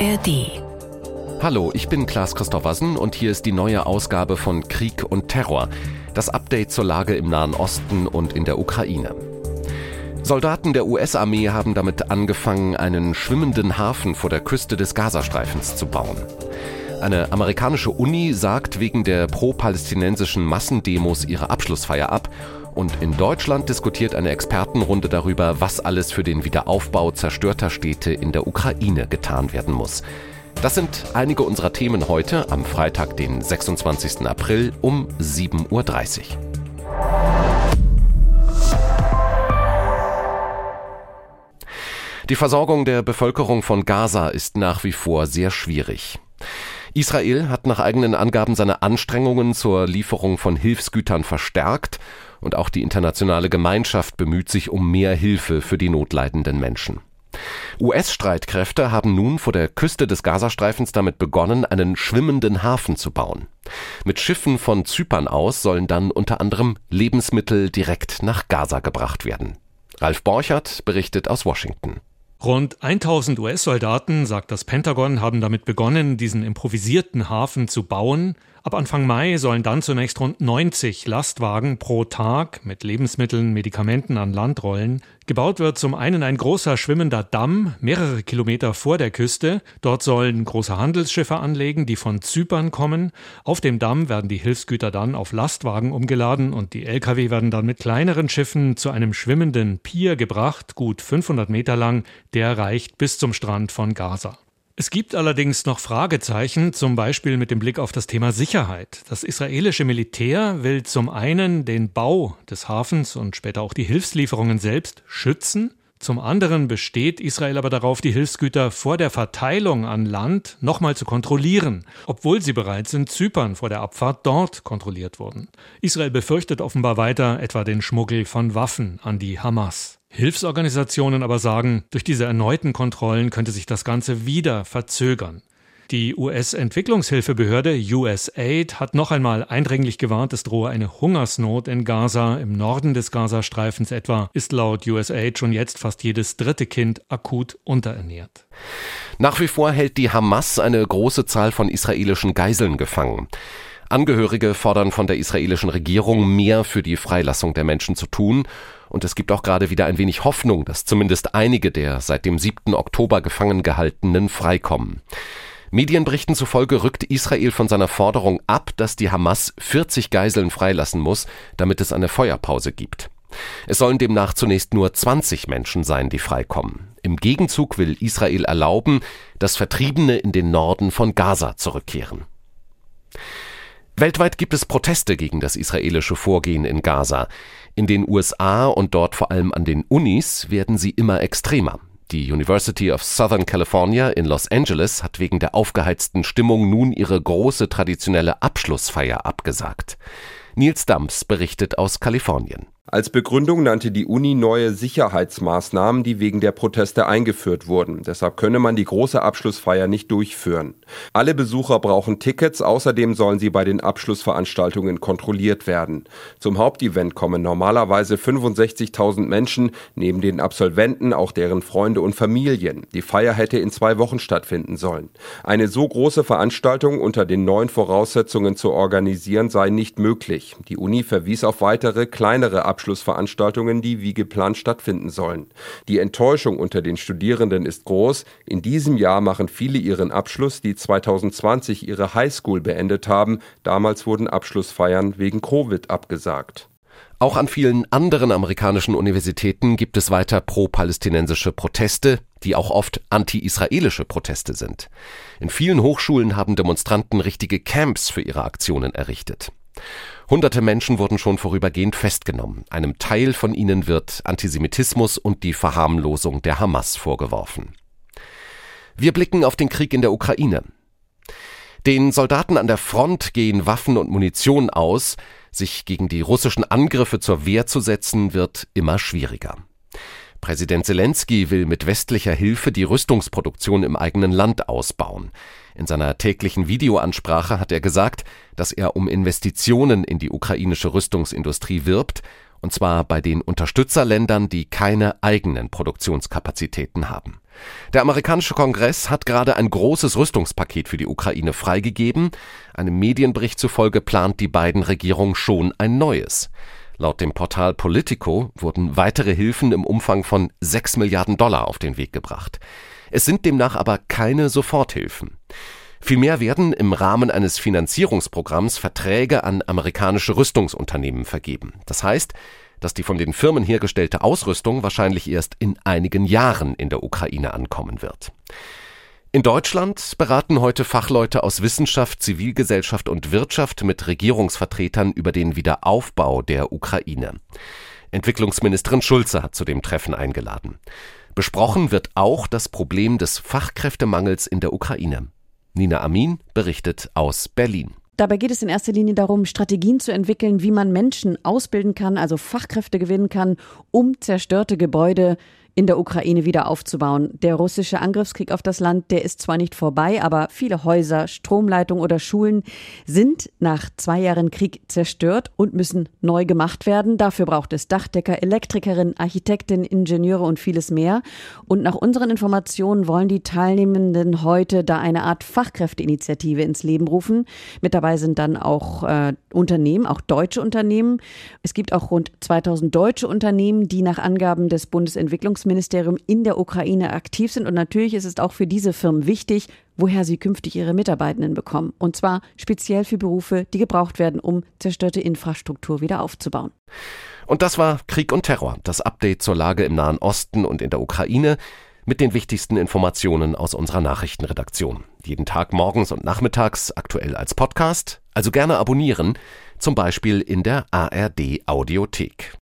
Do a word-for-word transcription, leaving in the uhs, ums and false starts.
A R D. Hallo, ich bin Klaas Christoffersen und hier ist die neue Ausgabe von Krieg und Terror, das Update zur Lage im Nahen Osten und in der Ukraine. Soldaten der U S-Armee haben damit angefangen, einen schwimmenden Hafen vor der Küste des Gazastreifens zu bauen. Eine amerikanische Uni sagt wegen der pro-palästinensischen Massendemos ihre Abschlussfeier ab. Und in Deutschland diskutiert eine Expertenrunde darüber, was alles für den Wiederaufbau zerstörter Städte in der Ukraine getan werden muss. Das sind einige unserer Themen heute, am Freitag, den sechsundzwanzigsten April um sieben Uhr dreißig. Die Versorgung der Bevölkerung von Gaza ist nach wie vor sehr schwierig. Israel hat nach eigenen Angaben seine Anstrengungen zur Lieferung von Hilfsgütern verstärkt und auch die internationale Gemeinschaft bemüht sich um mehr Hilfe für die notleidenden Menschen. U S-Streitkräfte haben nun vor der Küste des Gazastreifens damit begonnen, einen schwimmenden Hafen zu bauen. Mit Schiffen von Zypern aus sollen dann unter anderem Lebensmittel direkt nach Gaza gebracht werden. Ralf Borchert berichtet aus Washington. Rund tausend U S-Soldaten, sagt das Pentagon, haben damit begonnen, diesen improvisierten Hafen zu bauen. Ab Anfang Mai sollen dann zunächst rund neunzig Lastwagen pro Tag mit Lebensmitteln, Medikamenten an Land rollen. Gebaut wird zum einen ein großer schwimmender Damm, mehrere Kilometer vor der Küste. Dort sollen große Handelsschiffe anlegen, die von Zypern kommen. Auf dem Damm werden die Hilfsgüter dann auf Lastwagen umgeladen und die L K W werden dann mit kleineren Schiffen zu einem schwimmenden Pier gebracht, gut fünfhundert Meter lang. Der reicht bis zum Strand von Gaza. Es gibt allerdings noch Fragezeichen, zum Beispiel mit dem Blick auf das Thema Sicherheit. Das israelische Militär will zum einen den Bau des Hafens und später auch die Hilfslieferungen selbst schützen. Zum anderen besteht Israel aber darauf, die Hilfsgüter vor der Verteilung an Land nochmal zu kontrollieren, obwohl sie bereits in Zypern vor der Abfahrt dort kontrolliert wurden. Israel befürchtet offenbar weiter etwa den Schmuggel von Waffen an die Hamas. Hilfsorganisationen aber sagen, durch diese erneuten Kontrollen könnte sich das Ganze wieder verzögern. Die U S-Entwicklungshilfebehörde U S A I D hat noch einmal eindringlich gewarnt, es drohe eine Hungersnot in Gaza. Im Norden des Gazastreifens etwa ist laut U S A I D schon jetzt fast jedes dritte Kind akut unterernährt. Nach wie vor hält die Hamas eine große Zahl von israelischen Geiseln gefangen. Angehörige fordern von der israelischen Regierung, mehr für die Freilassung der Menschen zu tun. Und es gibt auch gerade wieder ein wenig Hoffnung, dass zumindest einige der seit dem siebten Oktober gefangen gehaltenen freikommen. Medienberichten zufolge rückt Israel von seiner Forderung ab, dass die Hamas vierzig Geiseln freilassen muss, damit es eine Feuerpause gibt. Es sollen demnach zunächst nur zwanzig Menschen sein, die freikommen. Im Gegenzug will Israel erlauben, dass Vertriebene in den Norden von Gaza zurückkehren. Weltweit gibt es Proteste gegen das israelische Vorgehen in Gaza. In den U S A und dort vor allem an den Unis werden sie immer extremer. Die University of Southern California in Los Angeles hat wegen der aufgeheizten Stimmung nun ihre große traditionelle Abschlussfeier abgesagt. Nils Dams berichtet aus Kalifornien. Als Begründung nannte die Uni neue Sicherheitsmaßnahmen, die wegen der Proteste eingeführt wurden. Deshalb könne man die große Abschlussfeier nicht durchführen. Alle Besucher brauchen Tickets, außerdem sollen sie bei den Abschlussveranstaltungen kontrolliert werden. Zum Hauptevent kommen normalerweise fünfundsechzigtausend Menschen, neben den Absolventen auch deren Freunde und Familien. Die Feier hätte in zwei Wochen stattfinden sollen. Eine so große Veranstaltung unter den neuen Voraussetzungen zu organisieren sei nicht möglich. Die Uni verwies auf weitere, kleinere Abschlussveranstaltungen, die wie geplant stattfinden sollen. Die Enttäuschung unter den Studierenden ist groß. In diesem Jahr machen viele ihren Abschluss, die zweitausendzwanzig ihre Highschool beendet haben. Damals wurden Abschlussfeiern wegen Covid abgesagt. Auch an vielen anderen amerikanischen Universitäten gibt es weiter pro-palästinensische Proteste, die auch oft anti-israelische Proteste sind. In vielen Hochschulen haben Demonstranten richtige Camps für ihre Aktionen errichtet. Hunderte Menschen wurden schon vorübergehend festgenommen. Einem Teil von ihnen wird Antisemitismus und die Verharmlosung der Hamas vorgeworfen. Wir blicken auf den Krieg in der Ukraine. Den Soldaten an der Front gehen Waffen und Munition aus. Sich gegen die russischen Angriffe zur Wehr zu setzen, wird immer schwieriger. Präsident Selenskyj will mit westlicher Hilfe die Rüstungsproduktion im eigenen Land ausbauen. In seiner täglichen Videoansprache hat er gesagt, dass er um Investitionen in die ukrainische Rüstungsindustrie wirbt Und zwar bei den Unterstützerländern, die keine eigenen Produktionskapazitäten haben. Der amerikanische Kongress hat gerade ein großes Rüstungspaket für die Ukraine freigegeben. Einem Medienbericht zufolge plant die Biden-Regierung schon ein neues. Laut dem Portal Politico wurden weitere Hilfen im Umfang von sechs Milliarden Dollar auf den Weg gebracht. Es sind demnach aber keine Soforthilfen. Vielmehr werden im Rahmen eines Finanzierungsprogramms Verträge an amerikanische Rüstungsunternehmen vergeben. Das heißt, dass die von den Firmen hergestellte Ausrüstung wahrscheinlich erst in einigen Jahren in der Ukraine ankommen wird. In Deutschland beraten heute Fachleute aus Wissenschaft, Zivilgesellschaft und Wirtschaft mit Regierungsvertretern über den Wiederaufbau der Ukraine. Entwicklungsministerin Schulze hat zu dem Treffen eingeladen. Besprochen wird auch das Problem des Fachkräftemangels in der Ukraine. Nina Amin berichtet aus Berlin. Dabei geht es in erster Linie darum, Strategien zu entwickeln, wie man Menschen ausbilden kann, also Fachkräfte gewinnen kann, um zerstörte Gebäude in der Ukraine wieder aufzubauen. Der russische Angriffskrieg auf das Land, der ist zwar nicht vorbei, aber viele Häuser, Stromleitungen oder Schulen sind nach zwei Jahren Krieg zerstört und müssen neu gemacht werden. Dafür braucht es Dachdecker, Elektrikerinnen, Architektinnen, Ingenieure und vieles mehr. Und nach unseren Informationen wollen die Teilnehmenden heute da eine Art Fachkräfteinitiative ins Leben rufen. Mit dabei sind dann auch äh, Unternehmen, auch deutsche Unternehmen. Es gibt auch rund zweitausend deutsche Unternehmen, die nach Angaben des Bundesentwicklungsministeriums in der Ukraine aktiv sind. Und natürlich ist es auch für diese Firmen wichtig, woher sie künftig ihre Mitarbeitenden bekommen. Und zwar speziell für Berufe, die gebraucht werden, um zerstörte Infrastruktur wieder aufzubauen. Und das war Krieg und Terror, das Update zur Lage im Nahen Osten und in der Ukraine mit den wichtigsten Informationen aus unserer Nachrichtenredaktion. Jeden Tag morgens und nachmittags aktuell als Podcast, also gerne abonnieren, zum Beispiel in der A R D Audiothek.